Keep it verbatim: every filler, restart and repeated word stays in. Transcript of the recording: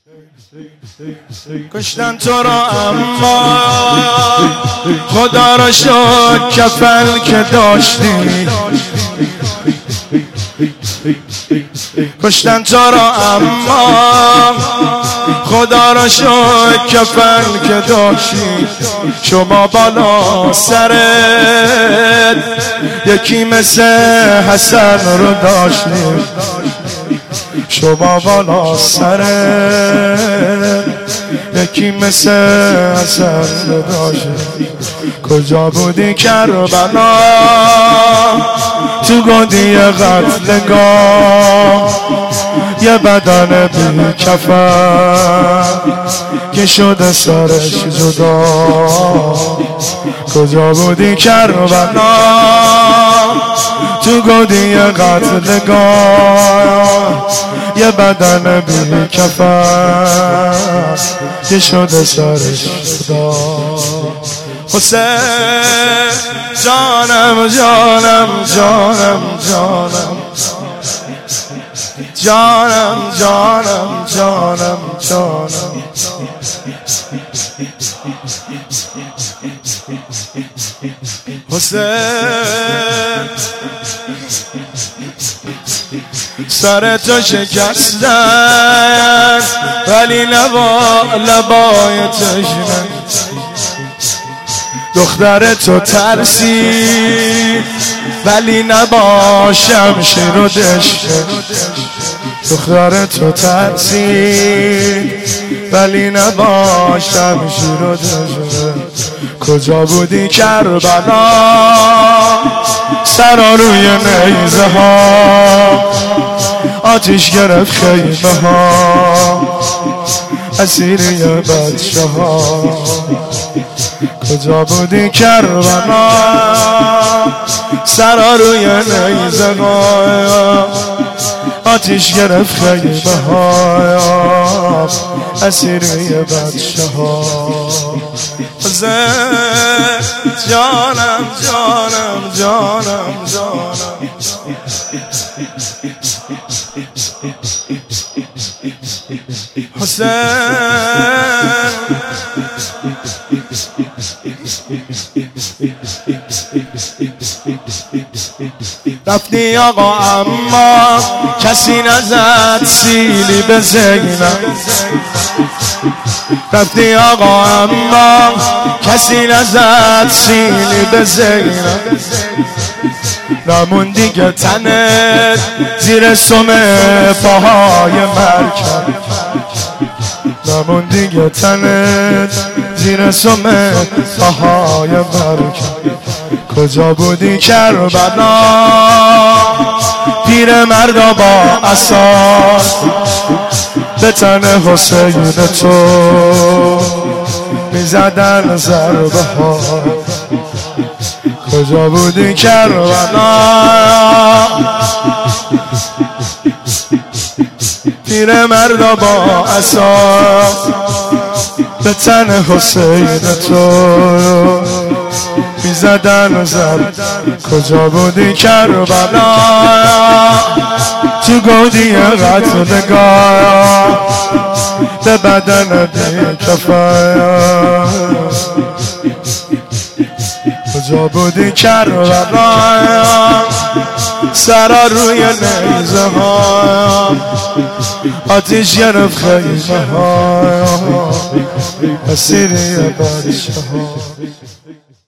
کشتن تو را اما خدا را شد کفن که داشتی. کشتن تو را اما خدا را شد کفن که داشتی. شما بالا سرت یکی مثل حسن رو داشتی. شما بالا سرت یکی مثل حسن رو داشتی. کجا بودی کربلا تو گودی قتلگاه؟ یه بدن بی کفن که شده سرش جدا. کجا بودی کربلا تو گودی قتلگاه؟ یه بدن بی کفن که شده سرش جدا. حسین جانم جانم جانم جانم جانم جانم جانم جانم حسین سر تو شکستن ولی لبا لبای تشنه. دختر تو ترسید ولی نباشم شیر و دشته. دختر تو ترسید ولی نباشم شیر و دشته. کجا بودی کربلا سرا روی نیزه ها؟ آتیش گرفت خیمه ها اسیری بچه ها. کجا بودی کربلا سرا روی نیزه ها؟ آتیش گرفت خیمه ها اسیری بچه ها. جانم جانم جانم جانم حسین رفتی آقا اما کسی نزد سیلی به زینب. رفتی آقا اما کسی نزد سیلی به زینب. نمون دیگه تنت زیر سم پاهای مرکب. نمون دیگه تنت زیر سم پاهای مرکب. کجا بودی کربلا پیر مردا با عصا به تن حسین تو میزدن ضربه ها. کجا بودی کربلا پیر مردا با عصا به تن حسین تو میزدن ضربه. کجا بودی کربلا تو گودی قتلگاه؟ به بدن بی کفن. کجا بودی کربلا سرا روی نیزه ها؟ آتیش گرفت خیمه ها اسیری بچه ها.